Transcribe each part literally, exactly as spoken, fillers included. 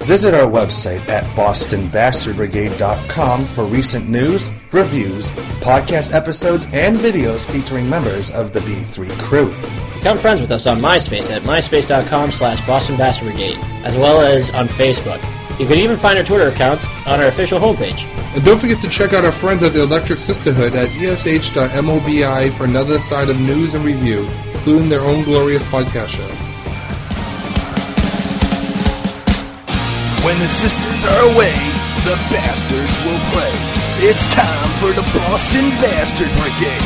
Visit our website at boston bastard brigade dot com for recent news, reviews, podcast episodes, and videos featuring members of the B three crew. Become friends with us on MySpace at myspace dot com slash boston bastard brigade, as well as on Facebook. You can even find our Twitter accounts on our official homepage. And don't forget to check out our friends at the Electric Sisterhood at E S H dot mobi for another side of news and review, including their own glorious podcast show. When the sisters are away, the bastards will play. It's time for the Boston Bastard Brigade.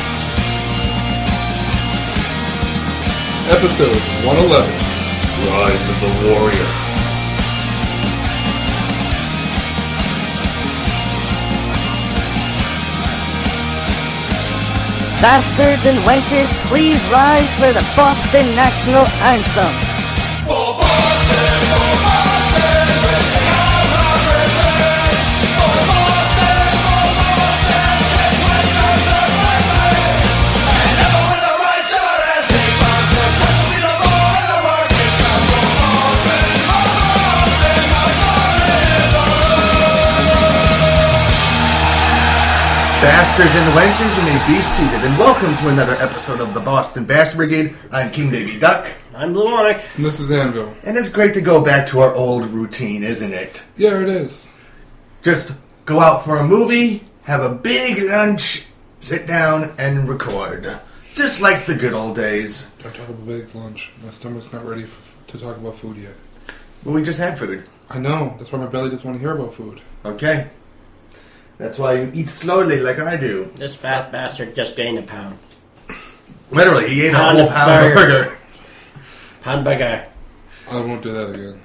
Episode one eleven, Rise of the Warrior. Bastards and wenches, please rise for the Boston National Anthem. For Boston, for Boston, we'll sing all our brave. For Boston, for Boston, ten twenty-tons of light. And ever with the right shot as big bombs and touch me the ball and the work is done. For Boston, for Boston, my blood is on. Bastards and wenches, you may be seated, and welcome to another episode of the Boston Bastard Brigade. I'm King Baby Duck. I'm Blue Monic. And this is Anvil. And it's great to go back to our old routine, isn't it? Yeah, it is. Just go out for a movie, have a big lunch, sit down, and record. Just like the good old days. Don't talk about big lunch. My stomach's not ready f- to talk about food yet. Well, we just had food. I know. That's why my belly doesn't want to hear about food. Okay. That's why you eat slowly like I do. This fat bastard just gained a pound. Literally, he ate a Pound whole of pound of burger. burger. Pound burger. I won't do that again.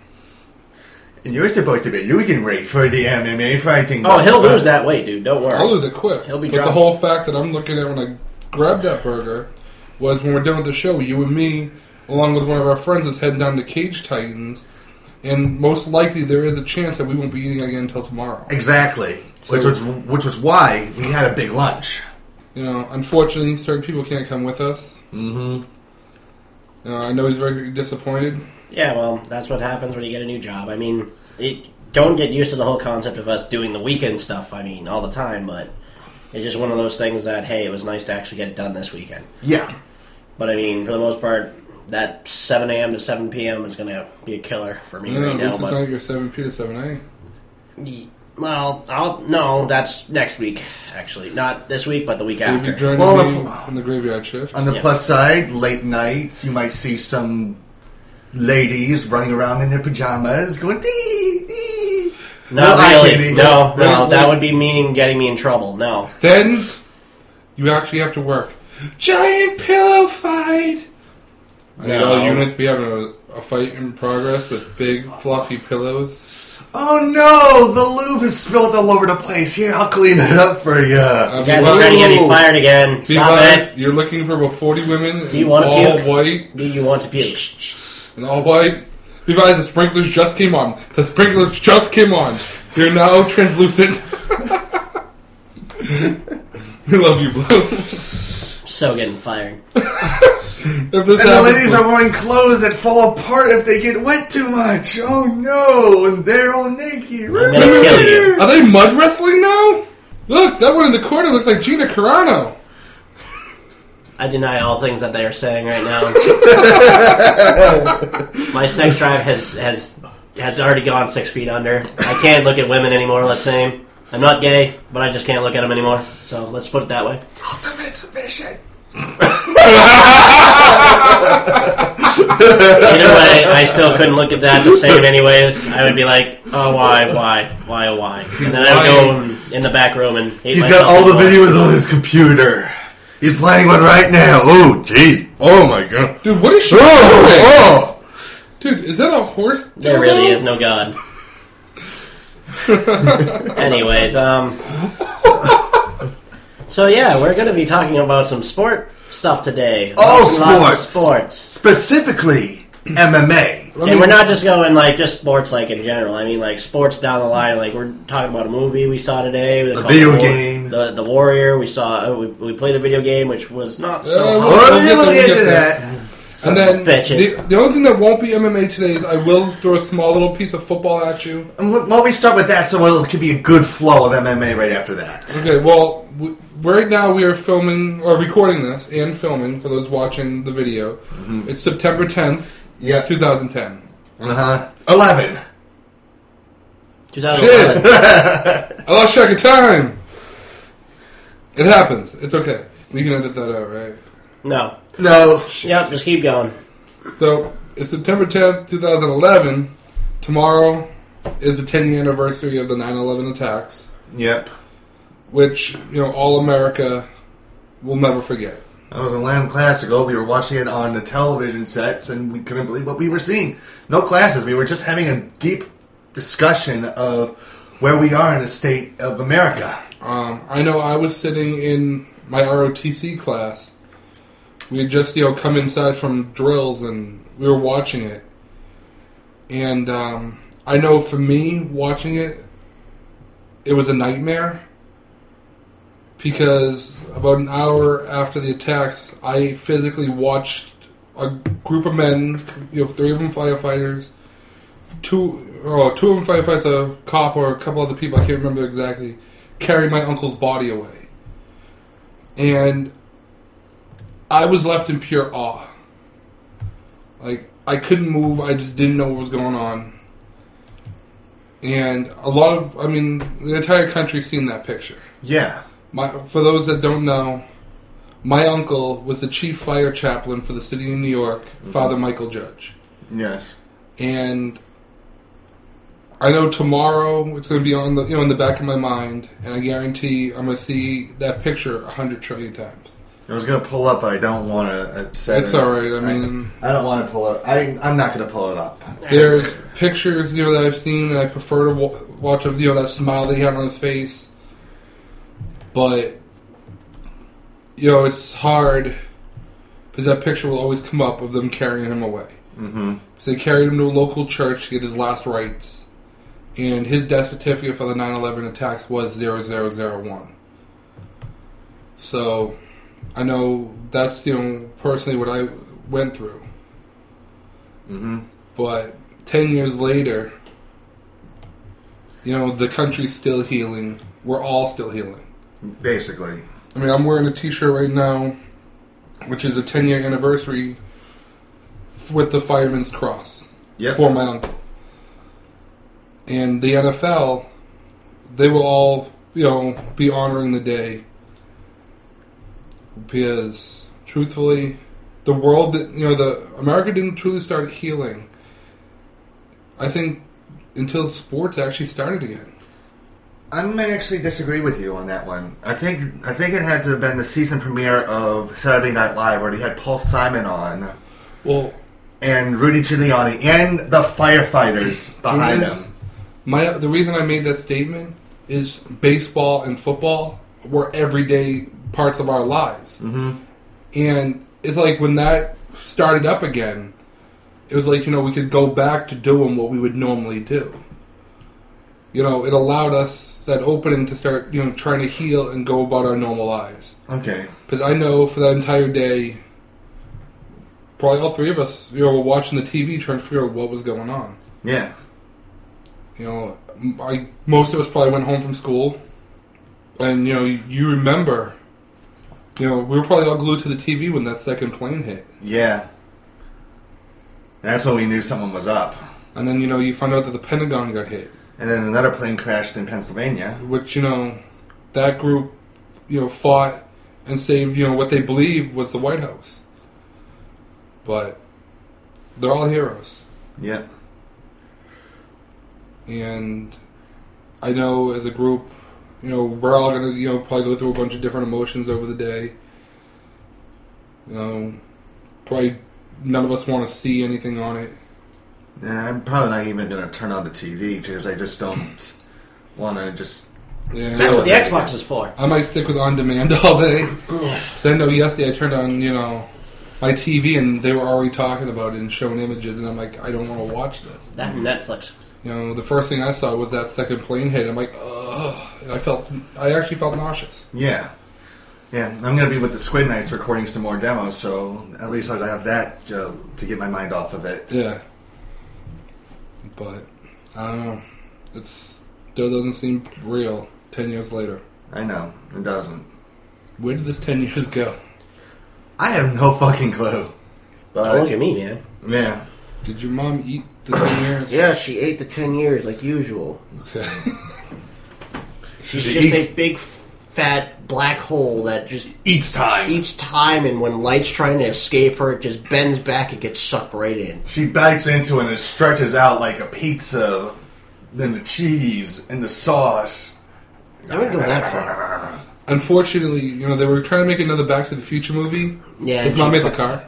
And you're supposed to be losing weight for the M M A fighting. Oh, he'll lose that weight, dude. Don't worry. I'll lose it quick. He'll be but drunk. the whole fact that I'm looking at when I grabbed that burger was when we're done with the show, you and me, along with one of our friends, is heading down to Cage Titans, and most likely there is a chance that we won't be eating again until tomorrow. Exactly. So- which was which was why we had a big lunch. You know, unfortunately, certain people can't come with us. Mm-hmm. You know, I know he's very disappointed. Yeah, well, that's what happens when you get a new job. I mean, it, don't get used to the whole concept of us doing the weekend stuff, I mean, all the time, but it's just one of those things that, hey, it was nice to actually get it done this weekend. Yeah. But, I mean, for the most part, that seven a.m. to seven p.m. is going to be a killer for me Yeah, right at now. least it's But, not like you're seven p to seven a. y- well, I'll, no, that's next week, actually. Not this week, but the week So you'll after. be joining Well, me uh, in the graveyard shift. On the Yeah. plus side, late night, you might see some ladies running around in their pajamas going dee dee. Not Well, actually, really. they- No, Wait, no, wait. that would be meaning getting me in trouble. No. Then you actually have to work. Giant pillow fight! I need all No. units be having a, a fight in progress with big fluffy pillows. Oh no! The lube is spilled all over the place. Here, I'll clean it up for you. Uh, You guys be are trying to get me wise- fired again. be Stop wise, it. You're looking for about forty women Do you in wanna all puke? white. Do you want to puke? And all white. Be advised, the sprinklers just came on. The sprinklers just came on. They're now translucent. We love you, Blue. So getting fired. If this And the happens- ladies are wearing clothes that fall apart if they get wet too much. Oh no! And they're all naked. I'm gonna kill you. Are they mud wrestling now? Look, that one in the corner looks like Gina Carano. I deny all things that they are saying right now. My sex drive has has has already gone six feet under. I can't look at women anymore. Let's say I'm not gay, but I just can't look at them anymore. So let's put it that way. Ultimate submission. Either way, I still couldn't look at that the same anyways. I would be like, oh, why, why, why, oh, why? And then I would go in the back room and hate He's myself got all the more. videos on his computer. He's playing one right now. Oh, jeez. Oh, my God. Dude, what is she Oh, doing? oh. Dude, is that a horse? There dildo? really is no God. Anyways, um... So yeah, we're going to be talking about some sport stuff today. Oh, Lots and lots of sports. sports. Specifically, M M A. And we're not just going, like, just sports, like, in general. I mean, like, sports down the line. Like, we're talking about a movie we saw today. A called video the War- game. The, the Warrior. We saw, uh, we, we played a video game, which was not so Uh, hot. We'll Oh, get yeah, we'll there, get we'll to get that. And then bitches. the, the only thing that won't be M M A today is I will throw a small little piece of football at you. And wh- While we start with that, so it could be a good flow of M M A right after that. Okay, well, w- right now we are filming, or recording this, and filming, for those watching the video. Mm-hmm. It's September tenth, Yeah. twenty ten. Uh-huh. eleven. Shit! I lost track of time! It happens. It's okay. We can edit that out, right? No. No. Yep, just keep going. So, it's September tenth, twenty eleven. Tomorrow is the ten-year anniversary of the nine eleven attacks. Yep. Which, you know, all America will never forget. That was a Lamb Classical. We were watching it on the television sets, and we couldn't believe what we were seeing. No classes. We were just having a deep discussion of where we are in the state of America. Um, I know I was sitting in my R O T C class. We had just, you know, come inside from drills, and we were watching it. And um, I know for me, watching it, it was a nightmare. Because about an hour after the attacks, I physically watched a group of men, you know, three of them firefighters, two, oh, two of them firefighters, a cop or a couple other people, I can't remember exactly, carry my uncle's body away. And I was left in pure awe. Like, I couldn't move, I just didn't know what was going on. And a lot of, I mean, the entire country's seen that picture. Yeah. My, for those that don't know, my uncle was the chief fire chaplain for the city of New York, mm-hmm. Father Michael Judge. Yes. And I know tomorrow it's going to be on the you know in the back of my mind, and I guarantee I'm going to see that picture a hundred trillion times. I was going to pull up, but I don't want to. It's all right. I mean, I, I don't want to pull it. I I'm not going to pull it up. There's pictures you know that I've seen that I prefer to w- watch of you know that smile that he had on his face. But, you know, it's hard because that picture will always come up of them carrying him away. Mm-hmm. So they carried him to a local church to get his last rites. And his death certificate for the nine eleven attacks was zero zero zero one. So, I know that's, you know, personally what I went through. Mm-hmm. But ten years later, you know, the country's still healing. We're all still healing. Basically. I mean, I'm wearing a t-shirt right now, which is a ten-year anniversary with the Fireman's Cross yep. for my uncle. And the N F L, they will all, you know, be honoring the day. Because, truthfully, the world, that you know, the America didn't truly start healing, I think, until sports actually started again. I might actually disagree with you on that one. I think I think it had to have been the season premiere of Saturday Night Live where they had Paul Simon on. Well, and Rudy Giuliani and the firefighters behind Julius, them. My the reason I made that statement is baseball and football were everyday parts of our lives. Mm-hmm. And it's like when that started up again, it was like, you know, we could go back to doing what we would normally do. You know, it allowed us that opening to start, you know, trying to heal and go about our normal lives. Okay. Because I know for that entire day, probably all three of us, you know, were watching the T V trying to figure out what was going on. Yeah. You know, I most of us probably went home from school, and, you know, you remember, you know, we were probably all glued to the T V when that second plane hit. Yeah. That's when we knew someone was up. And then, you know, you find out that the Pentagon got hit. And then another plane crashed in Pennsylvania. Which, you know, that group, you know, fought and saved, you know, what they believed was the White House. But they're all heroes. Yep. And I know as a group, you know, we're all going to, you know, probably go through a bunch of different emotions over the day. You know, probably none of us want to see anything on it. Yeah, I'm probably not even going to turn on the T V because I just don't want to just... Yeah. That's what the Xbox is for. I might stick with on demand all day. So I know yesterday I turned on, you know, my T V and they were already talking about it and showing images, and I'm like, I don't want to watch this. That and Netflix. You know, the first thing I saw was that second plane hit. I'm like, ugh. And I felt, I actually felt nauseous. Yeah. Yeah, I'm going to be with the Squid Knights recording some more demos, so at least I'll have that uh, to get my mind off of it. Yeah. But, I don't know. It still doesn't seem real ten years later. I know, it doesn't. Where did this ten years go? I have no fucking clue. But, Don't look at me, man. yeah. Did your mom eat the ten years? Yeah, she ate the ten years like usual. Okay. She's She just eats- a big, fat black hole that just Eats time. each time, and when light's trying to escape her, it just bends back and gets sucked right in. She bites into it and it stretches out like a pizza. Then the cheese and the sauce. I wouldn't go that far. Unfortunately, you know, they were trying to make another Back to the Future movie. Yeah, With she Mom made the fucking- car.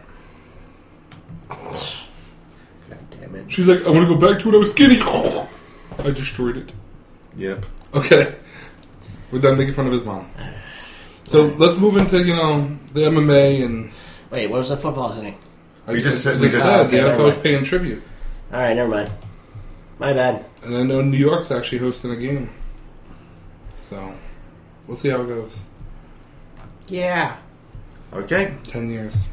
God damn it. She's like, I want to go back to when I was skinny. I destroyed it. Yep. Okay. We're done making fun of his mom. So let's move into, you know, the M M A and... Wait, what was the football thing? I We just said- I we just- said okay, the N F L was never mind. paying tribute. All right, never mind. My bad. And I know New York's actually hosting a game. So, we'll see how it goes. Yeah. Okay. Ten years.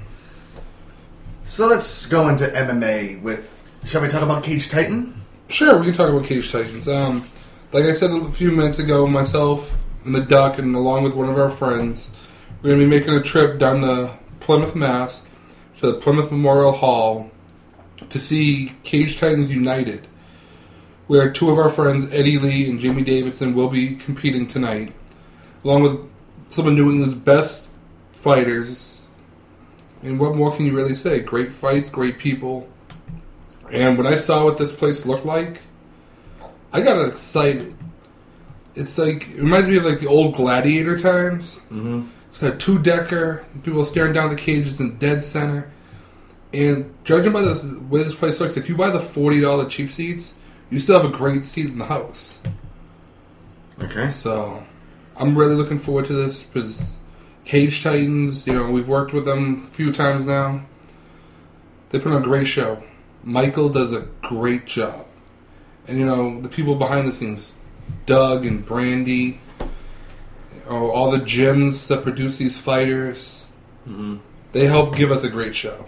So let's go into M M A with... Shall we talk about Cage Titan? Sure, we can talk about Cage Titans. Um, like I said a few minutes ago, myself and the Duck, and along with one of our friends, we're going to be making a trip down to Plymouth, Mass, to the Plymouth Memorial Hall to see Cage Titans United, where two of our friends, Eddie Lee and Jamie Davidson, will be competing tonight, along with some of New England's best fighters. And what more can you really say? Great fights, great people. And when I saw what this place looked like, I got excited. It's like, it reminds me of like the old Gladiator times. Mm-hmm. It's got a two-decker, people staring down the cages in dead center. And judging by the way this place looks, if you buy the forty dollars cheap seats, you still have a great seat in the house. Okay. So, I'm really looking forward to this because Cage Titans, you know, we've worked with them a few times now. They put on a great show. Michael does a great job. And, you know, the people behind the scenes, Doug and Brandy, oh, all the gyms that produce these fighters, mm-hmm. they help give us a great show.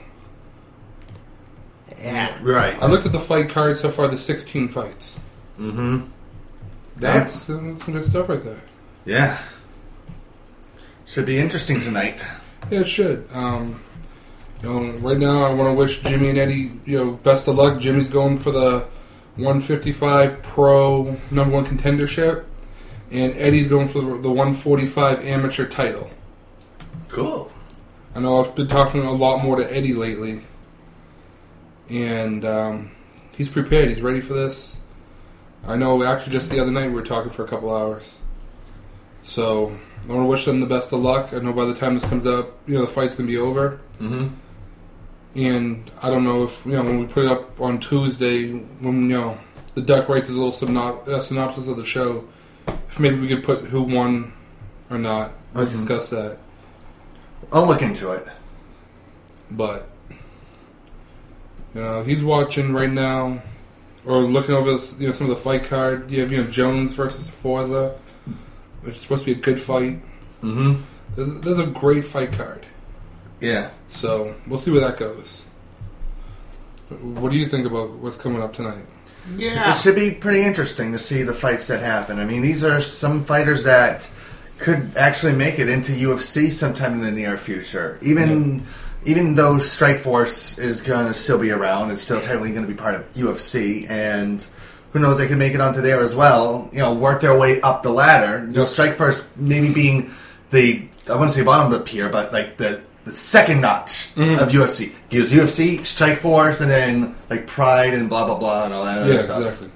Yeah. Right. I looked at the fight card so far, the sixteen fights. Mm-hmm. That's, that's some good stuff right there. Yeah. Should be interesting tonight. Yeah, it should. Um, you know, right now I want to wish Jimmy and Eddie, you know, best of luck. Jimmy's going for the one fifty-five Pro number one contendership, and Eddie's going for the, the one forty-five amateur title. Cool. I know I've been talking a lot more to Eddie lately, and um, he's prepared. He's ready for this. I know actually just the other night we were talking for a couple hours. So I want to wish them the best of luck. I know by the time this comes out, you know, the fight's going to be over. Mm-hmm. And I don't know if, you know, when we put it up on Tuesday, when, you know, the Duck writes his little synop- uh, synopsis of the show, if maybe we could put who won or not. We'll Okay. discuss that. I'll look into it. But, you know, he's watching right now, or looking over this, you know, some of the fight card. You have, you know, Jones versus Forza, which is supposed to be a good fight. Mm-hmm. There's, there's a great fight card. Yeah. So, we'll see where that goes. What do you think about what's coming up tonight? Yeah. It should be pretty interesting to see the fights that happen. I mean, these are some fighters that could actually make it into U F C sometime in the near future. Even yeah. even though Strikeforce is going to still be around, it's still technically going to be part of U F C, and who knows, they could make it onto there as well. You know, work their way up the ladder. You know, Strikeforce maybe being the, I wouldn't say bottom of the tier, but like the the second notch mm-hmm. of U F C. Gives U F C, Strikeforce, and then like Pride and blah blah blah and all that other yeah, stuff. Exactly.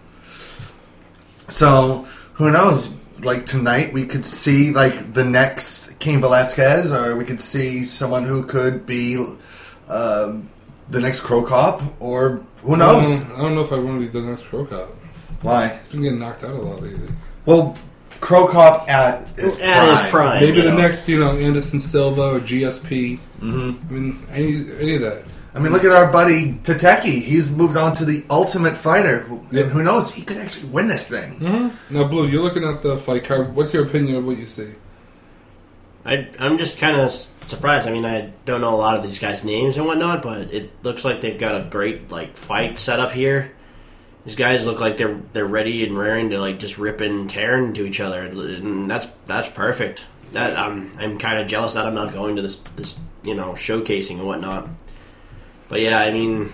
So who knows? Like tonight, we could see like the next Cain Velasquez, or we could see someone who could be uh, the next Crow Cop, or who knows? I don't, I don't know if I want to be the next Crow Cop. Why? He's been getting knocked out a lot lately. Well, Crow Cop at his at prime. his prime. Maybe the know. next, you know, Anderson Silva or G S P. Mm-hmm. I mean, any any of that. I mean, look at our buddy Tateki. He's moved on to the Ultimate Fighter, Yep. and who knows? He could actually win this thing. Mm-hmm. Now, Blue, you're looking at the fight card. What's your opinion of what you see? I, I'm just kind of surprised. I mean, I don't know a lot of these guys' names and whatnot, but it looks like they've got a great like fight set up here. These guys look like they're they're ready and raring to like just rip and tear into each other, and that's that's perfect. That I'm I'm kind of jealous that I'm not going to this this you know showcasing and whatnot. But yeah, I mean,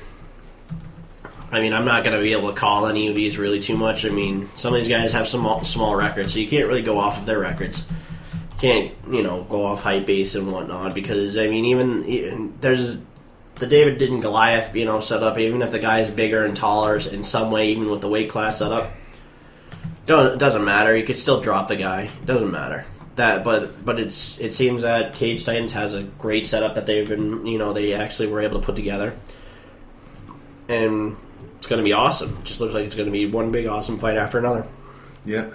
I mean I'm not going to be able to call any of these really too much. I mean, some of these guys have some small records, so you can't really go off of their records. Can't you know go off hype base and whatnot because I mean even, even there's. The David and Goliath, you know, setup. Even if the guy is bigger and taller in some way, even with the weight class setup, don't it doesn't matter. You could still drop the guy. It doesn't matter that. But but it's it seems that Cage Titans has a great setup that they've been you know they actually were able to put together, and it's going to be awesome. It just looks like it's going to be one big awesome fight after another. Yeah.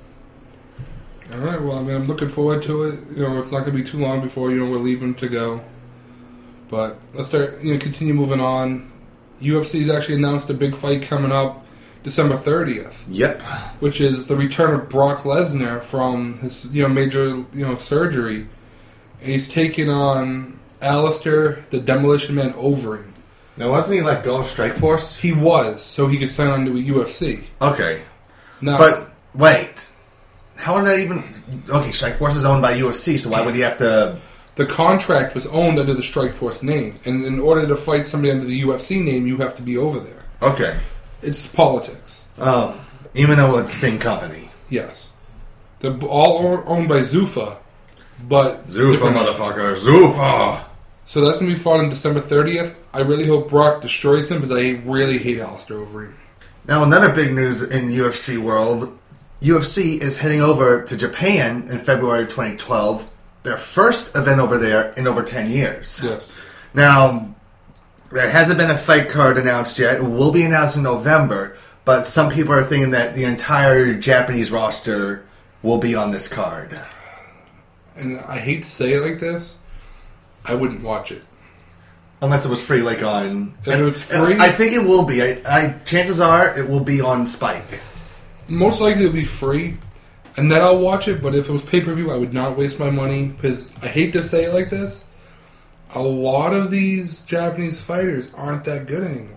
All right. Well, I mean, I'm looking forward to it. You know, it's not going to be too long before you know we're leaving to go. But let's start, you know, continue moving on. U F C's actually announced a big fight coming up December thirtieth. Yep. Which is the return of Brock Lesnar from his, you know, major, you know, surgery. And he's taking on Alistair, the Demolition Man, Overeem. Now, wasn't he let go of Strikeforce? He was, so he could sign on to a U F C. Okay. Now, but, wait. How would that even... Okay, Strikeforce is owned by U F C, so why would he have to... The contract was owned under the Strikeforce name, and in order to fight somebody under the U F C name, you have to be over there. Okay. It's politics. Oh, even though it's the same company. Yes. They're all owned by Zuffa, but... Zuffa, different- motherfucker. Zuffa! So that's going to be fought on December thirtieth. I really hope Brock destroys him, because I really hate Alistair Overeem. Now, another big news in U F C world. U F C is heading over to Japan in February twenty twelve. Their first event over there in over ten years. Yes. Now, there hasn't been a fight card announced yet. It will be announced in November, but some people are thinking that the entire Japanese roster will be on this card. And I hate to say it like this, I wouldn't watch it. Unless it was free, like on... If it was free? I think it will be. I, I chances are it will be on Spike. Most likely it'll be free, and then I'll watch it, but if it was pay-per-view, I would not waste my money, because I hate to say it like this, a lot of these Japanese fighters aren't that good anymore.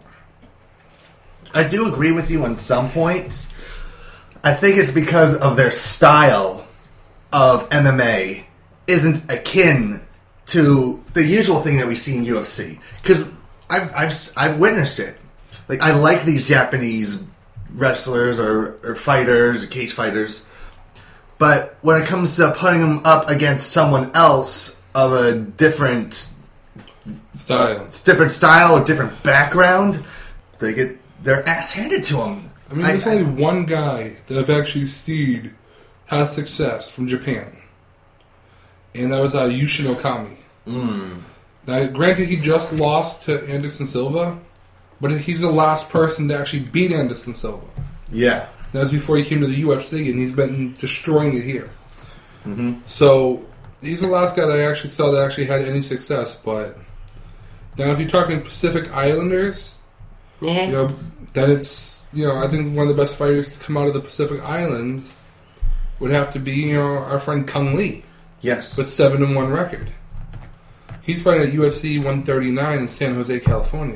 I do agree with you on some points. I think it's because of their style of M M A isn't akin to the usual thing that we see in U F C. Because I've, I've, I've witnessed it. Like, I like these Japanese wrestlers or, or fighters or cage fighters. But when it comes to putting them up against someone else of a different Style. It's different style, a different background, they get their ass handed to them. I mean, there's only one guy that I've actually seen has success from Japan, and that was uh, Yushin Okami. Mm. Now, granted, he just lost to Anderson Silva, but he's the last person to actually beat Anderson Silva. Yeah. That was before he came to the U F C, and he's been destroying it here. Mm-hmm. So, he's the last guy that I actually saw that actually had any success, but... Now, if you're talking Pacific Islanders, Mm-hmm. you know, then it's, you know, I think one of the best fighters to come out of the Pacific Islands would have to be, you know, our friend Kung Lee. Yes. With seven and one record. He's fighting at U F C one thirty-nine in San Jose, California.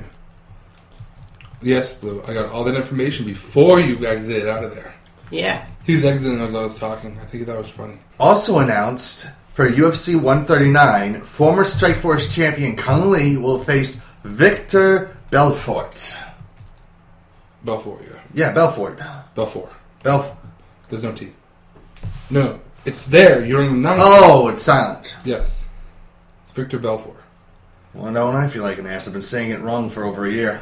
Yes, Blue, I got all that information before you exited out of there. Yeah. He was exiting as I was talking. I think that was funny. Also announced for U F C one thirty-nine, former Strikeforce champion Kung Lee will face Victor Belfort. Belfort, yeah. Yeah, Belfort. Belfort. Belfort. There's no T. No, it's there. You don't know. Oh, it's silent. Yes. It's Victor Belfort. Well, don't I feel like an ass? I've been saying it wrong for over a year.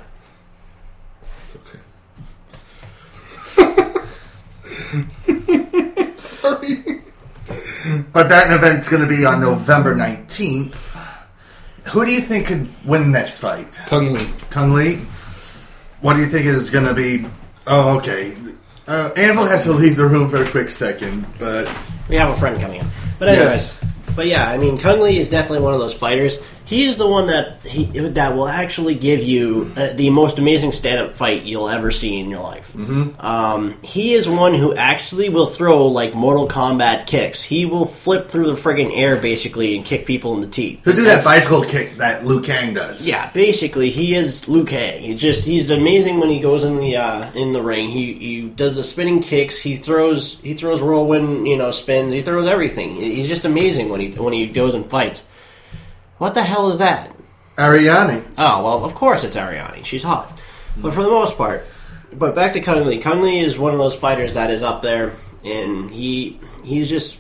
It's okay. Sorry. But that event's going to be on November nineteenth. Who do you think could win this fight? Kung Lee. Kung Lee? What do you think is going to be... Oh, okay. Uh, Anvil has to leave the room for a quick second, but... We have a friend coming in. But anyways, Yes. but yeah, I mean, Kung Lee is definitely one of those fighters. He is the one that he that will actually give you uh, the most amazing stand-up fight you'll ever see in your life. Mm-hmm. Um, he is one who actually will throw like Mortal Kombat kicks. He will flip through the friggin' air basically and kick people in the teeth. He'll do that bicycle kick that Liu Kang does. Yeah, basically he is Liu Kang. He just he's amazing when he goes in the uh, in the ring. He he does the spinning kicks. He throws he throws whirlwind you know spins. He throws everything. He's just amazing when he when he goes and fights. What the hell is that? Ariane. Oh, well, of course it's Ariane. She's hot. But for the most part. But back to Kung Lee. Kung Lee is one of those fighters that is up there, and he he's just...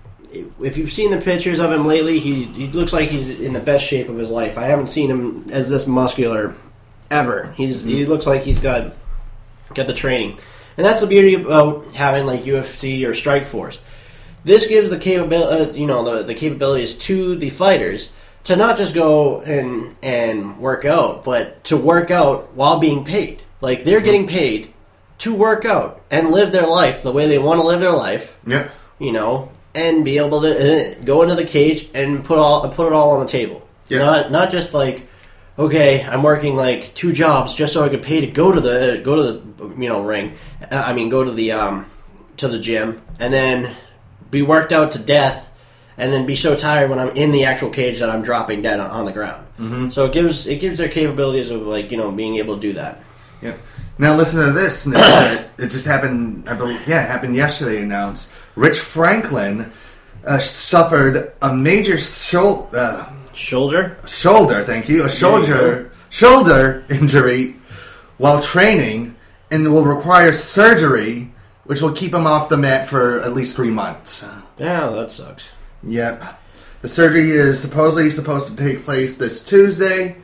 If you've seen the pictures of him lately, he, he looks like he's in the best shape of his life. I haven't seen him as this muscular ever. He's mm-hmm. He looks like he's got, got the training. And that's the beauty about having, like, U F C or Strikeforce. This gives the capability, uh, you know, the, the capabilities to the fighters to not just go and and work out, but to work out while being paid. Like, they're getting paid to work out and live their life the way they want to live their life. Yeah. You know, and be able to uh, go into the cage and put all put it all on the table. Yes. Not not just like, okay, I'm working like two jobs just so I could pay to go to the go to the you know ring. I mean, go to the um to the gym and then be worked out to death. And then be so tired when I'm in the actual cage that I'm dropping dead on, on the ground. Mm-hmm. So it gives it gives their capabilities of like you know being able to do that. Yeah. Now listen to this. news that it just happened. I believe, yeah, it happened yesterday. Announced Rich Franklin uh, suffered a major shou- uh, shoulder shoulder. Thank you. A shoulder you shoulder injury while training, and will require surgery, which will keep him off the mat for at least three months. Yeah, that sucks. Yep. The surgery is supposedly supposed to take place this Tuesday,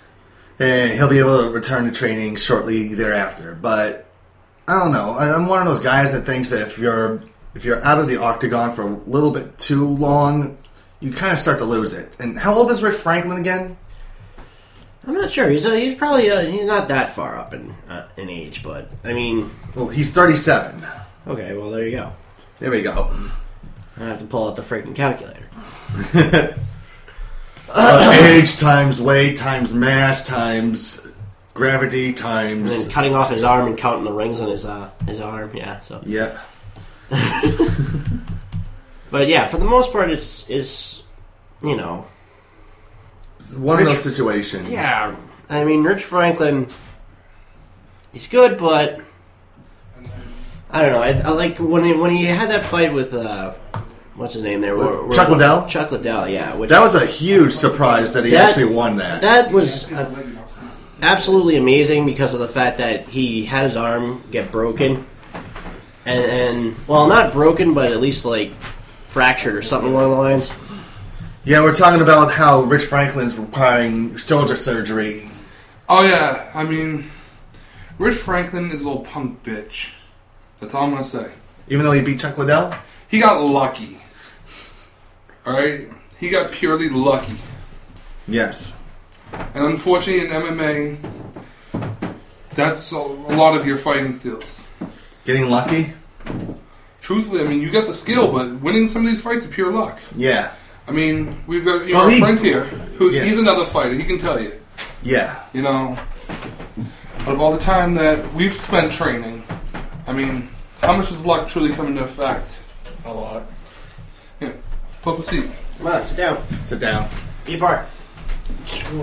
and he'll be able to return to training shortly thereafter. But I don't know. I'm one of those guys that thinks that if you're if you're out of the octagon for a little bit too long, you kind of start to lose it. And how old is Rich Franklin again? I'm not sure. He's uh, he's probably uh, he's not that far up in uh, in age, but I mean, well, he's thirty-seven. Okay, well there you go. There we go. I have to pull out the freaking calculator. uh, age times weight times mass times gravity times... And then cutting off his arm and counting the rings on his uh, his arm, yeah. So yeah. But yeah, for the most part, it's it's you know one Rich, of those situations. Yeah, I mean, Rich Franklin, he's good, but I don't know. I, I like when he, when he had that fight with uh, what's his name there? Where, where, Chuck Liddell? Chuck Liddell, yeah. Which, that was a huge surprise that he that, actually won that. That was uh, absolutely amazing because of the fact that he had his arm get broken. And, and well, not broken, but at least like fractured or something along the lines. Yeah, we're talking about how Rich Franklin's requiring shoulder surgery. Oh, yeah. I mean, Rich Franklin is a little punk bitch. That's all I'm going to say. Even though he beat Chuck Liddell? He got lucky. Alright? He got purely lucky. Yes. And unfortunately in M M A, that's a, a lot of your fighting skills. Getting lucky? Truthfully, I mean, you got the skill, but winning some of these fights is pure luck. Yeah. I mean, we've got you well, know, he, a friend here, who yes. he's another fighter, he can tell you. Yeah. You know, out of all the time that we've spent training, I mean, how much does luck truly come into effect? A lot. Yeah. Pull up a seat. Come on, sit down. Sit down. Be apart. So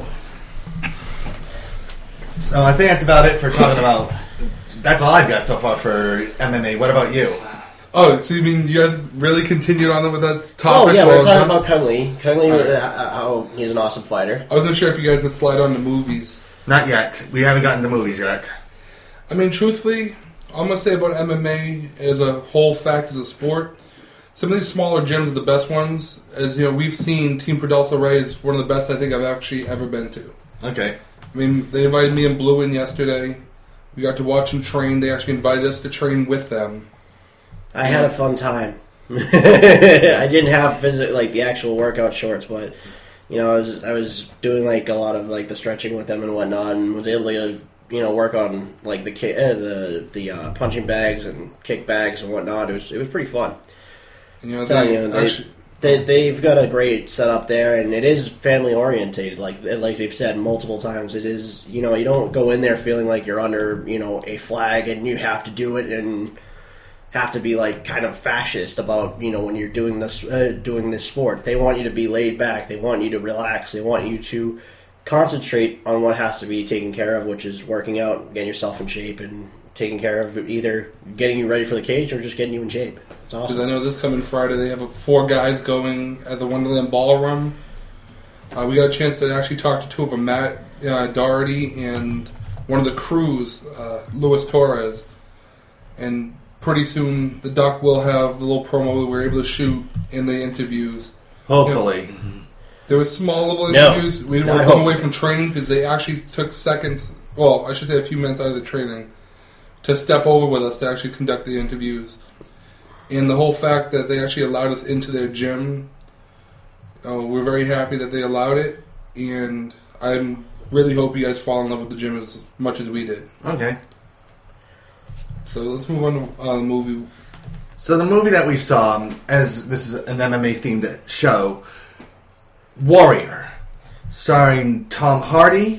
I think that's about it for talking about... That's all I've got so far for M M A. What about you? Oh, so you mean you guys really continued on with that topic? Oh, yeah, while we're talking done? about Kung Lee. Kung Lee, Right. uh, how he's an awesome fighter. I wasn't sure if you guys would slide on to movies. Not yet. We haven't gotten to movies yet. I mean, truthfully, all I'm going to say about M M A as a whole fact as a sport, some of these smaller gyms are the best ones. As you know, we've seen Team Produlso Ray is one of the best I think I've actually ever been to. Okay. I mean, they invited me and Blue in yesterday. We got to watch them train. They actually invited us to train with them. I had a fun time. I didn't have phys- like the actual workout shorts, but you know, I was I was doing like a lot of like the stretching with them and whatnot, and was able to you know work on like the ki- uh, the the uh, punching bags and kick bags and whatnot. It was it was pretty fun. And, you know, Telling they, you, they- actually, They, they've got a great setup there, and it is family orientated. Like like they've said multiple times, it is. You know, you don't go in there feeling like you're under you know a flag and you have to do it and have to be like kind of fascist about you know when you're doing this uh, doing this sport. They want you to be laid back. They want you to relax. They want you to concentrate on what has to be taken care of, which is working out, getting yourself in shape, and taking care of either getting you ready for the cage or just getting you in shape. It's awesome. Because I know this coming Friday they have a, four guys going at the Wonderland Ballroom. Uh, we got a chance to actually talk to two of them, Matt uh, Doherty and one of the crews, uh, Luis Torres. And pretty soon the Duck will have the little promo we were able to shoot in the interviews. Hopefully. You know, there was small little No, interviews. We didn't not want to come away hopefully. from training because they actually took seconds, well, I should say a few minutes out of the training to step over with us to actually conduct the interviews. And the whole fact that they actually allowed us into their gym, uh, we're very happy that they allowed it. And I really hope you guys fall in love with the gym as much as we did. Okay. So let's move on to uh, the movie. So the movie that we saw, as this is an M M A themed show, Warrior, starring Tom Hardy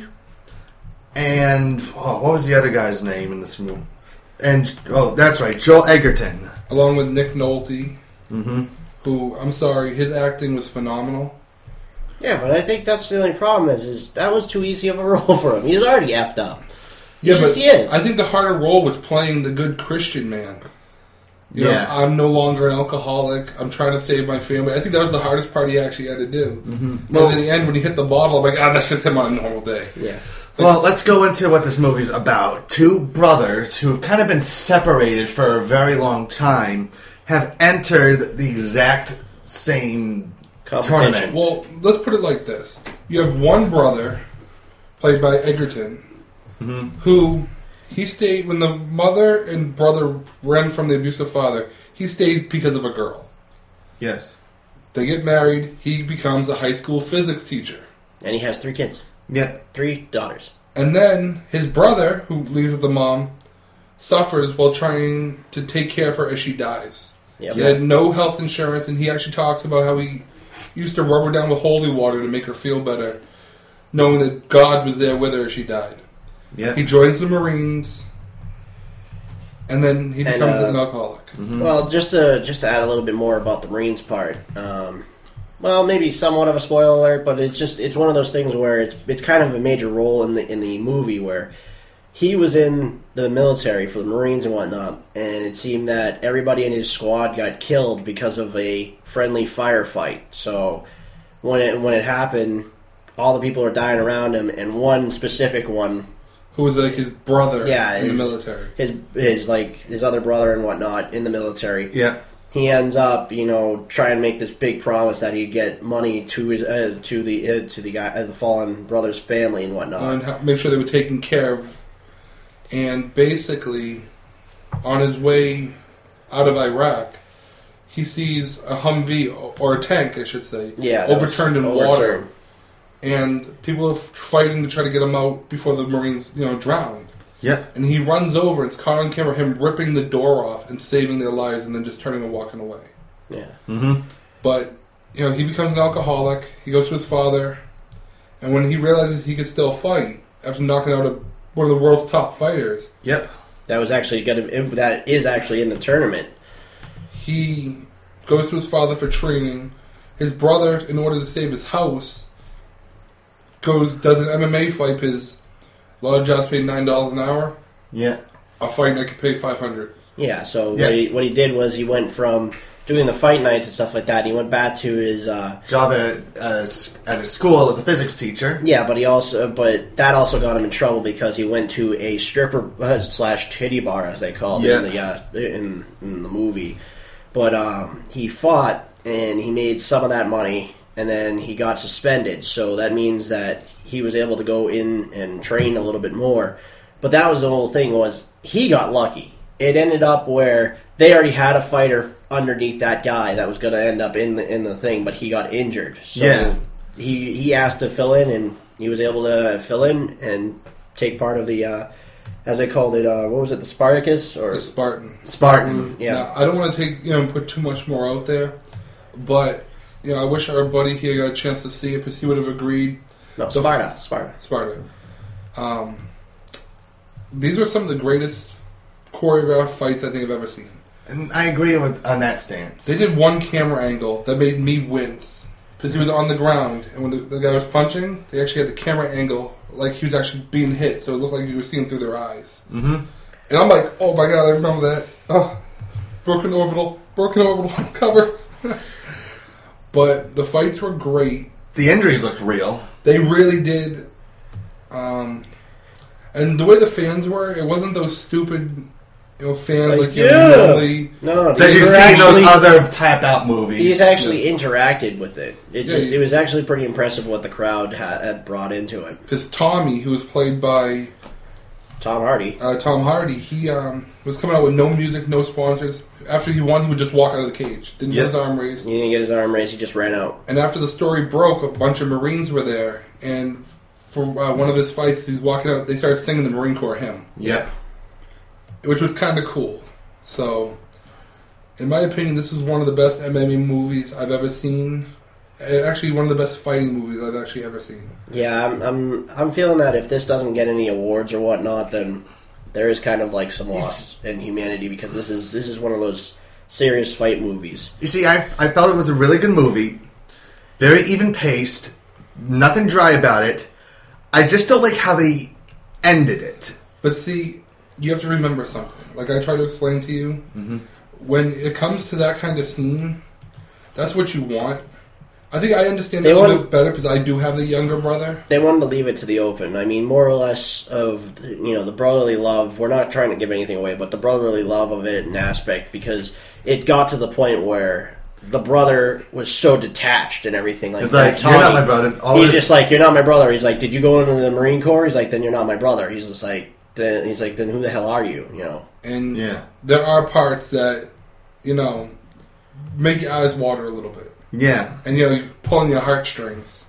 and oh, what was the other guy's name in this movie? And oh, that's right, Joel Edgerton. Along with Nick Nolte, Mm-hmm. who, I'm sorry, his acting was phenomenal. Yeah, but I think that's the only problem is, is that was too easy of a role for him. He's already effed up. He Yeah, just but he is. I think the harder role was playing the good Christian man. You know, Yeah. I'm no longer an alcoholic. I'm trying to save my family. I think that was the hardest part he actually had to do. Mm-hmm. Well- Well, in the end, when he hit the bottle, I'm like, ah, that's just him on a normal day. Yeah. Well, let's go into what this movie's about. Two brothers who've kind of been separated for a very long time have entered the exact same Competition. tournament. Well, let's put it like this. You have one brother, played by Egerton, who he stayed, when the mother and brother ran from the abusive father, he stayed because of a girl. Yes. They get married, he becomes a high school physics teacher. And he has three kids. Yep. Three daughters. And then his brother, who leaves with the mom, suffers while trying to take care of her as she dies. Yep. He had no health insurance, and he actually talks about how he used to rub her down with holy water to make her feel better, knowing that God was there with her as she died. Yep. He joins the Marines, and then he And, becomes uh, an alcoholic. Well, just to just to add a little bit more about the Marines part. Um, well, maybe somewhat of a spoiler alert, but it's just it's one of those things where it's it's kind of a major role in the in the movie where he was in the military for the Marines and whatnot, and it seemed that everybody in his squad got killed because of a friendly firefight. So when it when it happened, all the people were dying around him, and one specific one, Who was like his brother Yeah, in the his- military. his his like his other brother and whatnot in the military. Yeah. He ends up, you know, trying to make this big promise that he'd get money to his uh, to the uh, to the guy, uh, the fallen brother's family and whatnot. And how, make sure they were taken care of. And basically, on his way out of Iraq, he sees a Humvee, or a tank, I should say, Yeah, that overturned in was water. overturned. And people are fighting to try to get him out before the Marines, you know, drowned. Yep. And he runs over, and it's caught on camera, him ripping the door off and saving their lives, and then just turning and walking away. Yeah, Mm-hmm. But, you know, he becomes an alcoholic, he goes to his father, and when he realizes he can still fight, after knocking out a, one of the world's top fighters, Yep. that was actually gonna that is actually in the tournament. he goes to his father for training. His brother, in order to save his house, goes does an M M A fight because a lot of jobs paid nine dollars an hour. Yeah. A fight night could pay five hundred. Yeah, so Yeah. what he what he did was he went from doing the fight nights and stuff like that. He went back to his uh, Job at uh, s- at a school as a physics teacher. yeah, but he also but that also got him in trouble because he went to a stripper uh, slash titty bar as they called Yeah. it in the uh, in, in the movie. But um, he fought and he made some of that money, and then he got suspended. So that means that he was able to go in and train a little bit more. But that was the whole thing, was he got lucky. It ended up where they already had a fighter underneath that guy that was going to end up in the in the thing, but he got injured. So Yeah. he he asked to fill in, and he was able to fill in and take part of the, uh, as they called it, uh, what was it, the Spartacus or The Spartan. Spartan? Yeah, Now, I don't want to take you know put too much more out there, but you know, I wish our buddy here got a chance to see it because he would have agreed. No, The Sparta. Sparta. Sparta. Um, these are some of the greatest choreographed fights I think I've ever seen. And I agree with on that stance. They did one camera angle that made me wince because he was on the ground, and when the, the guy was punching, they actually had the camera angle like he was actually being hit, so it looked like you were seeing through their eyes. Mm-hmm. And I'm like, oh my god, I remember that. Oh, broken orbital, broken orbital cover. But the fights were great. The injuries looked real. They really did. Um, and the way the fans were, it wasn't those stupid, you know, fans Like, like you yeah. normally. No, Did these you were see actually, those other tap out movies? These actually interacted with it. It Yeah, just you- it was actually pretty impressive what the crowd had, had brought into it. Because Tommy, who was played by Tom Hardy. uh, Tom Hardy, he um, was coming out with no music, no sponsors. After he won, he would just walk out of the cage. Didn't Yep. get his arm raised. He didn't get his arm raised. He just ran out. And after the story broke, a bunch of Marines were there. And for uh, one of his fights, he's walking out, they started singing the Marine Corps hymn. Yep. Which was kind of cool. So, in my opinion, this is one of the best M M A movies I've ever seen. Uh, Actually, one of the best fighting movies I've actually ever seen. Yeah, I'm I'm I'm feeling that if this doesn't get any awards or whatnot, then there is kind of like some loss in humanity because this is this is one of those serious fight movies. You see, I I thought it was a really good movie, very even paced, nothing dry about it. I just don't like how they ended it. But see, you have to remember something. Like I tried to explain to you, Mm-hmm. when it comes to that kind of scene, that's what you want. I think I understand They it a little want- bit better because I do have the younger brother. They wanted to leave it to the open. I mean, more or less of you know the brotherly love. We're not trying to give anything away, but the brotherly love of it, an aspect, because it got to the point where the brother was so detached and everything. Like, It's like, Tommy, you're not my brother. All he's it- just like, you're not my brother. He's like, did you go into the Marine Corps? He's like, then you're not my brother. He's just like, then he's like, then who the hell are you? You know. And Yeah. there are parts that, you know, make your eyes water a little bit. Yeah. And, you know, you're pulling your heartstrings.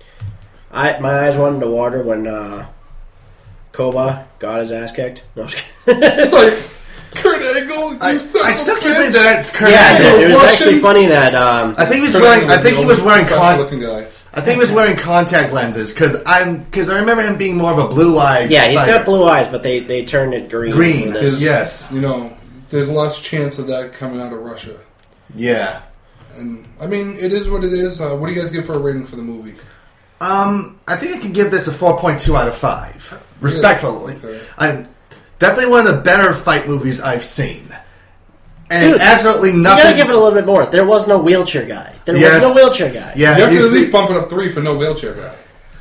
I my eyes wanted to water when uh, Koba got his ass kicked. No, I'm just kidding. It's like, Kurt Angle, you I, son I of a still can't bitch. believe that it's Kurt yeah, Angle. it, it was Russian- actually funny that um, I think he was Kurt wearing. Angle I think the he was only wearing professional con- looking guy. I think he was wearing contact lenses because I'm because I remember him being more of a blue eyed. yeah, he's got blue eyes, but they, they turned it green. Green, for this. yes. You know, there's less chance of that coming out of Russia. Yeah. And, I mean, it is what it is. Uh, what do you guys give for a rating for the movie? Um, I think I can give this a four point two out of five. Respectfully, Okay. I definitely one of the better fight movies I've seen, and Dude, absolutely You nothing. gotta give it a little bit more. There was no wheelchair guy. There Yes. was no wheelchair guy. Yeah, You have you to at see- least bump it up three for no wheelchair guy.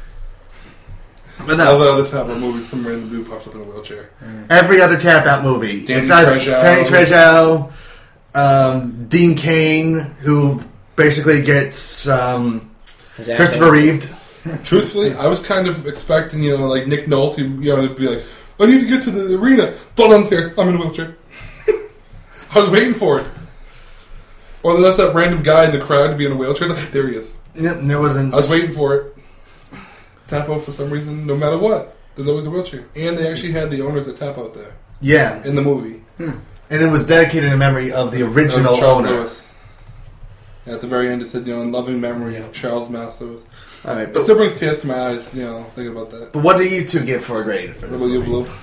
but All the no, other type of movies, some random dude pops up in a wheelchair. every other tap out movie. Danny it's either Trejo. Danny Trejo, um, Dean Cain, who basically gets um, His ass Christopher kicked. Reeve. Truthfully, I was kind of expecting, you know, like Nick Nolte, you know, to be like, I need to get to the arena. Fall down the stairs. I'm in a wheelchair. I was waiting for it. Or there's that random guy in the crowd to be in a wheelchair. It's like, there he is. No, there wasn't. I was waiting for it. Tap out for some reason, no matter what. There's always a wheelchair. And they actually had the owners of Tap Out there Yeah, in the movie. and it was dedicated in memory of the Of original Charles owner. Lewis. At the very end, it said, you know, in loving memory of Charles Masters. All right, It but, still brings tears to my eyes, you know, thinking about that. but what do you two give for a grade for What this about you, movie? Blue?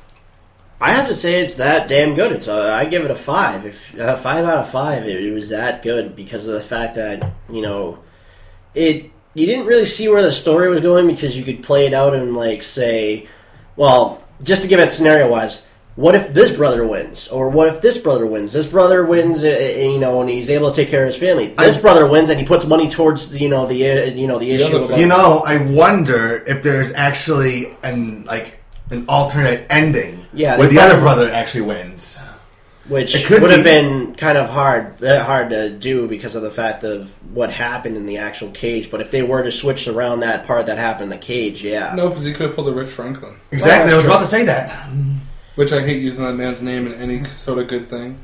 I have to say it's that damn good. It's a, I give it a five. If uh, five out of five, it, it was that good because of the fact that you know it. You didn't really see where the story was going because you could play it out and like say, well, just to give it scenario wise, what if this brother wins, or what if this brother wins? This brother wins, uh, you know, and he's able to take care of his family. This I- brother wins, and he puts money towards you know the uh, you know the issue. other About, You know, I wonder if there's actually an like an alternate ending Yeah, where they the other probably- brother actually wins. Which It could would have be. been kind of hard uh, hard to do because of the fact of what happened in the actual cage. But if they were to switch around that part that happened in the cage, yeah. No, because he could have pulled a Rich Franklin. Exactly, I was true. about to say that. Which I hate using that man's name in any sort of good thing.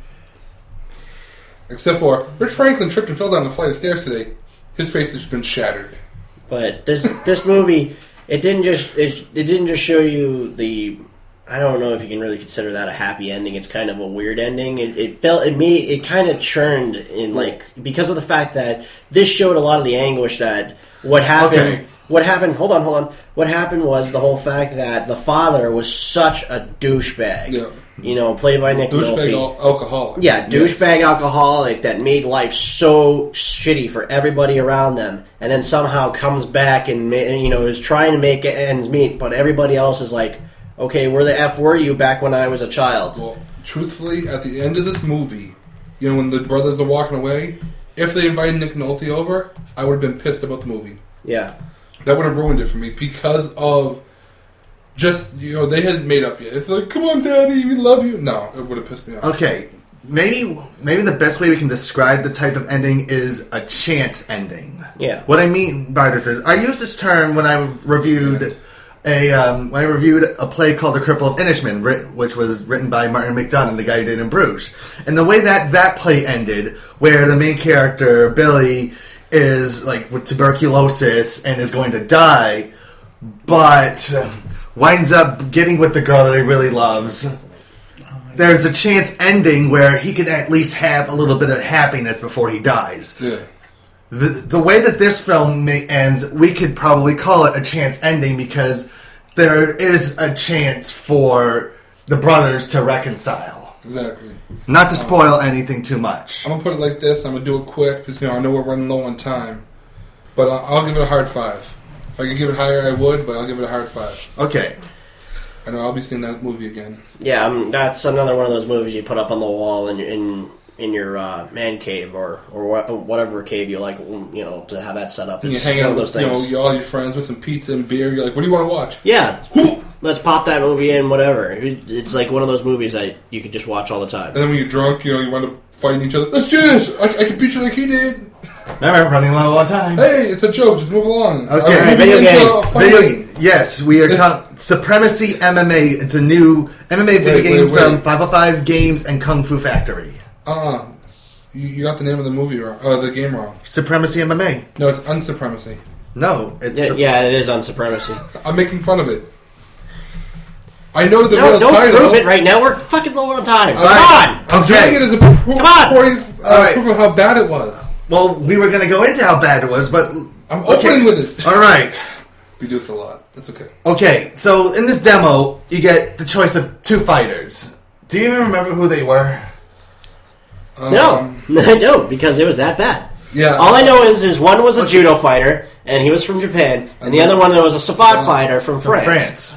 Except for, Rich Franklin tripped and fell down a flight of stairs today. His face has been shattered. But this this movie, it didn't just it, it didn't just show you the I don't know if you can really consider that a happy ending. It's kind of a weird ending. It, it felt it made it kind of churned in like because of the fact that this showed a lot of the anguish that what happened. Okay. What happened? Hold on, hold on. What happened was the whole fact that the father was such a douchebag. Yeah. You know, played by Nick Douchebag Nolte. al- alcoholic. Yeah, douchebag alcoholic that made life so shitty for everybody around them, and then somehow comes back and ma- you know is trying to make ends meet, but everybody else is like, okay, where the f were you back when I was a child? Well, truthfully, at the end of this movie, you know, when the brothers are walking away, if they invited Nick Nolte over, I would have been pissed about the movie. Yeah, That would have ruined it for me because of just, you know, they hadn't made up yet. It's like, come on, Daddy, we love you. No, it would have pissed me off. Okay, maybe maybe the best way we can describe the type of ending is a chance ending. Yeah. What I mean by this is, I used this term when I reviewed a um, when I reviewed a play called The Cripple of Inishman, writ- which was written by Martin McDonough, the guy who did In Bruges. And the way that that play ended, where the main character Billy is like with tuberculosis and is going to die, but winds up getting with the girl that he really loves. There's a chance ending where he could at least have a little bit of happiness before he dies. Yeah. The, the way that this film may, ends, we could probably call it a chance ending because there is a chance for the brothers to reconcile. Exactly. Not to spoil anything too much. I'm going to put it like this. I'm going to do it quick because, you know, I know we're running low on time. But I'll, I'll give it a hard five. If I could give it higher, I would, but I'll give it a hard five. Okay. I know I'll be seeing that movie again. yeah. Um, that's another one of those movies you put up on the wall in in in your uh, man cave or or wha- whatever cave you like, you know, to have that set up. And you It's hang one out of with, those you know, things. you- all your friends with some pizza and beer. You're like, what do you want to watch? Yeah, Whoo! let's pop that movie in. Whatever. It- It's like one of those movies that you could just watch all the time. And then when you're drunk, you know, you wind up fighting each other. Let's do this! I, I can beat you like he did! Remember, running low on time. Hey, it's a joke. Just move along. Okay. I'm moving Video into game. a fighting- Video, yes, we are talking Supremacy M M A. It's a new M M A video Wait, game wait, wait. from five oh five Games and Kung Fu Factory. Uh-uh. You, you got the name of the movie wrong. Oh, the game wrong. Supremacy M M A. No, it's Unsupremacy. No, it's Yeah, Sup- yeah, it is on Supremacy. I'm making fun of it. I know the No, real don't title. prove it right now. We're fucking low on time. Come Alright. on. I'm Okay. doing it as a pro- Come on. point, uh, Alright. proof of how bad it was. Well, we were going to go into how bad it was, but I'm okay. opening with it. All right. We do this a lot. That's okay. Okay, so in this demo, you get the choice of two fighters. Do you even remember who they were? Um, No, I don't, because it was that bad. Yeah. All I know is, is one was a judo fighter, and he was from Japan, and the other one was a savate fighter from France. France.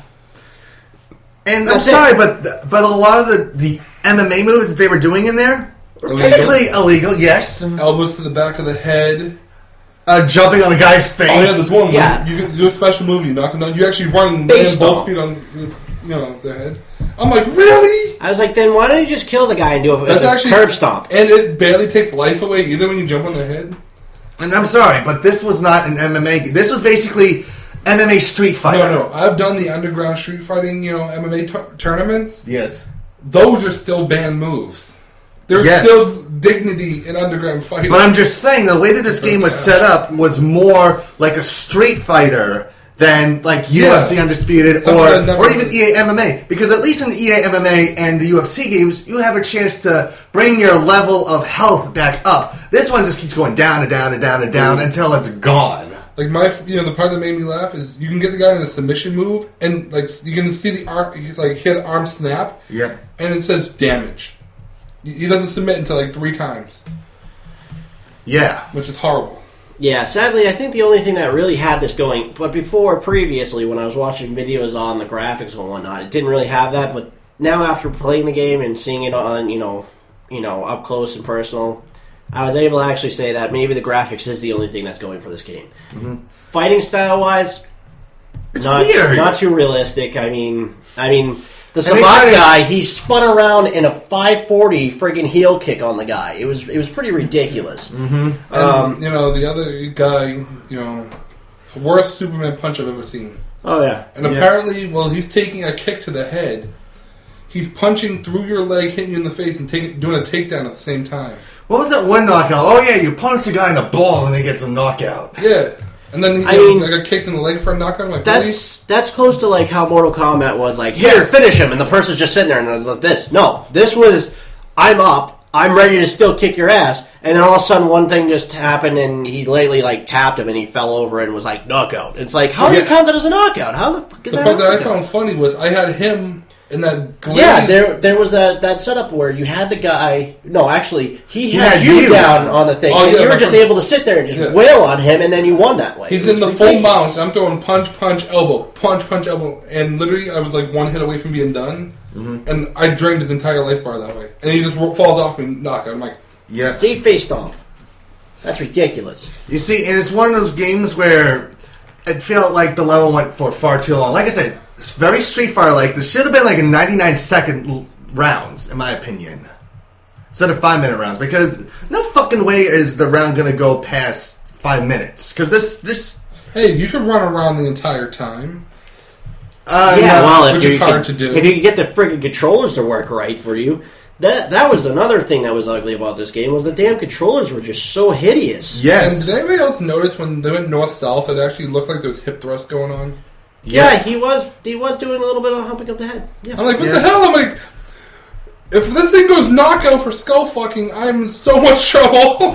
And That's I'm sorry, it. but but a lot of the, the M M A moves that they were doing in there were Illegal? technically illegal, yes. Elbows to the back of the head. Uh, jumping on a guy's face. Oh yeah, there's one. Yeah. You, you do a special movie. You knock them down. You actually run and Face land both stomp. feet on, the, you know, their head. I'm like, really? I was like, then why don't you just kill the guy and do a, That's a actually curb stomp? and it barely takes life away either when you jump on their head. And I'm sorry, but this was not an M M A. This was basically M M A Street Fighter. No, no. I've done the underground street fighting, you know, M M A t- tournaments. Yes. Those are still banned moves. There's Yes. still dignity in underground fighting. But I'm just saying, the way that this game was set up was more like a Street Fighter than like U F C Yeah. Undisputed Something or, that never- or even E A M M A. Because at least in E A M M A and the U F C games, you have a chance to bring your level of health back up. This one just keeps going down and down and down and down Mm. until it's gone. Like my, you know, the part that made me laugh is you can get the guy in a submission move, and like you can see the arm. He's like hit the arm snap, Yeah. and it says damage. He doesn't submit until like three times, Yeah. which is horrible. Yeah, sadly, I think the only thing that really had this going, but before, previously, when I was watching videos on the graphics and whatnot, it didn't really have that. But now, after playing the game and seeing it on, you know, you know, up close and personal, I was able to actually say that maybe the graphics is the only thing that's going for this game. Mm-hmm. Fighting style wise, It's not weird. not too realistic. I mean, I mean. The And they try Savate to- guy, he spun around in a five forty friggin' heel kick on the guy. It was it was pretty ridiculous. And, Um, you know, the other guy, you know, worst Superman punch I've ever seen. Oh yeah, And Yeah. apparently, while he's taking a kick to the head, he's punching through your leg, hitting you in the face, and taking, doing a takedown at the same time. What was that one knockout? Oh, yeah, you punch a guy in the balls and he gets a knockout. Yeah. And then he I you know, mean, I got kicked in the leg for a knockout. I'm like, That's really? that's close to like how Mortal Kombat was like, here, Yes. finish him, and the person's just sitting there, and it was like this. No, this was, I'm up, I'm ready to still kick your ass, and then all of a sudden one thing just happened, and he lately like tapped him, and he fell over and was like knockout. It's like, how do you Yeah. count that as a knockout? How the fuck is The that? part a that I knockout? found funny was I had him in that glaze. Yeah, there there was that, that setup where you had the guy. No, actually, he, He had, had you, you. down on the thing, Oh, and yeah, you were but just from- able to sit there and just Yeah. wail on him, and then you won that way. He's It in the was full ridiculous. mount. I'm throwing punch, punch, elbow, punch, punch, elbow, and literally I was like one hit away from being done, Mm-hmm. and I drained his entire life bar that way, and he just ro- falls off me, knockout. I'm like, Yeah. See, face stomp. That's ridiculous. You see, and it's one of those games where it felt like the level went for far too long. Like I said, it's very Street Fighter-like. This should have been like a ninety-nine second l- rounds, in my opinion, instead of five minute rounds. Because no fucking way is the round going to go past five minutes. Because this, this, hey, you could run around the entire time. uh, Yeah, no. well, if which you is hard could, to do. If you could get the friggin' controllers to work right for you, that that was another thing that was ugly about this game was the damn controllers were just so hideous. And yes, did anybody else notice when they went north-south, it actually looked like there was hip thrust going on? Yeah, he was he was doing a little bit of humping of the head. Yeah. I'm like, what Yeah. the hell? I'm like, if this thing goes knockout for skull fucking, I'm in so much trouble.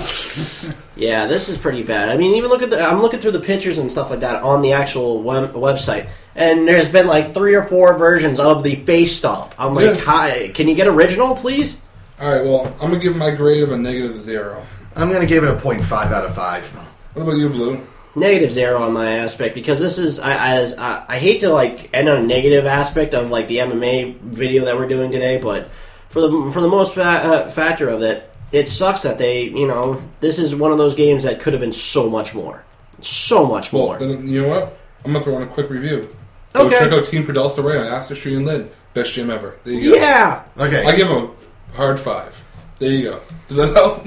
Yeah, this is pretty bad. I mean, even look at the I'm looking through the pictures and stuff like that on the actual web, website, and there's been like three or four versions of the face stomp. I'm like, Yeah. hi, can you get original, please? All right, well, I'm gonna give my grade of a negative zero. I'm going to give it a point five out of five. What about you, Blue? Negative zero on my aspect because this is I as I, I hate to like end on a negative aspect of like the M M A video that we're doing today, but for the for the most fa- uh, factor of it, it sucks that they you know this is one of those games that could have been so much more, so much Well, more. then you know what? I'm gonna throw in a quick review. Go Okay. check out Team Perdulsa Ray on Astor Street and Lynn. Best gym ever. There you go. Yeah, Okay. I give him a hard five. There you go. Does that help?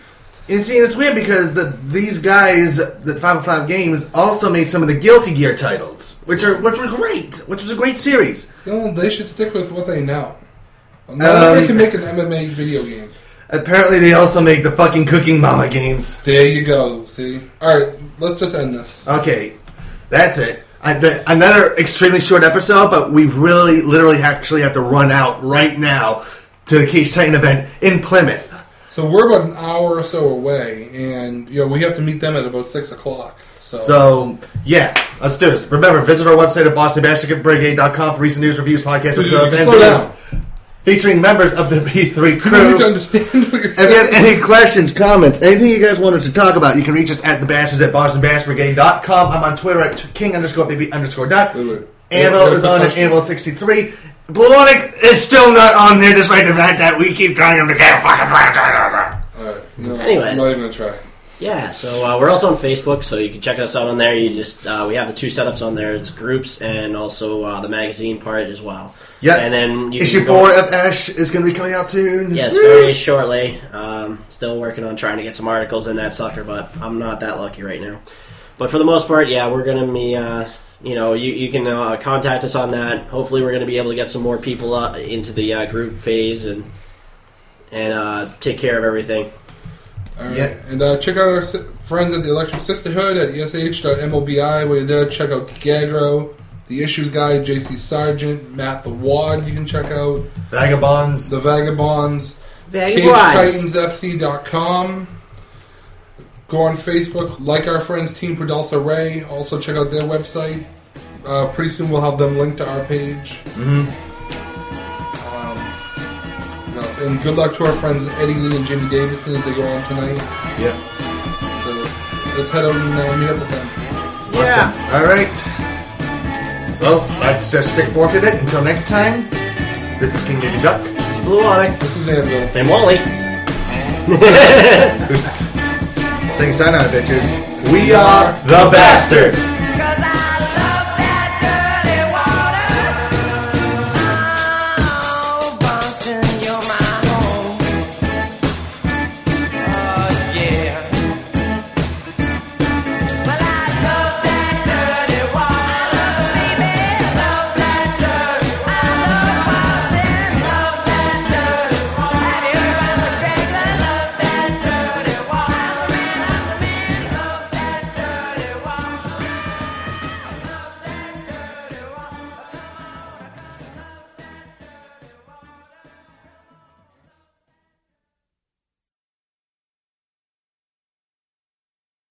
And see, it's weird because the, these guys, the five oh five Games, also made some of the Guilty Gear titles, which are which were great, which was a great series. You know, they should stick with what they know. Now Um, they can make an M M A video game. Apparently, they also make the fucking Cooking Mama games. There you go. See? Alright, let's just end this. Okay, that's it. I, the, another extremely short episode, but we really, literally, actually have to run out right now to the Cage Titan event in Plymouth. So we're about an hour or so away, and you know we have to meet them at about six o'clock. So, So, yeah, let's do this. Remember, visit our website at boston basket brigade dot com for recent news, reviews, podcasts, Dude, episodes, and slow videos down. featuring members of the B three you need to crew. understand what you're If you have saying. any questions, comments, anything you guys wanted to talk about, you can reach us at the bashes at boston bash brigade dot com. I'm on Twitter at king underscore baby underscore duck. Wait, wait. Anvil What's is the on at question? Anvil sixty-three. Bluonic is still not on there despite the fact that we keep trying to get a fucking Alright, you know, Anyways. I'm not even gonna try. yeah. So uh, we're also on Facebook, so you can check us out on there. You just uh, we have the two setups on there. It's groups and also uh, the magazine part as well. Yeah. and then you Issue can go- four of Ash is going to be coming out soon. Yes, Woo! very shortly. Um, still working on trying to get some articles in that sucker, but I'm not that lucky right now. But for the most part, yeah, we're going to be, uh, you know, you, you can uh, contact us on that. Hopefully we're going to be able to get some more people uh, into the uh, group phase and and uh, take care of everything. Alright, Yeah. and uh, check out our si- friends at the Electric Sisterhood at E S H dot mobi. While you're there, check out Gagro, the Issues Guy, J C Sargent, Matt the Wad. You can check out Vagabonds. the Vagabonds. Vagabonds. Cage Titans F C dot com. Go on Facebook, like our friends Team Perdulsa Ray. Also check out their website. Uh, pretty soon we'll have them linked to our page. Mhm. Um, what else? And good luck to our friends Eddie Lee and Jimmy Davidson as they go on tonight. Yep. So let's head out and uh, meet up with them. Yeah. Awesome. All right. So let's just stick fork in it until next time. This is King Baby Duck. Blue Onyx. This is Anvil. Same Wally. Who's Sing sign out, bitches. We are the Bastards.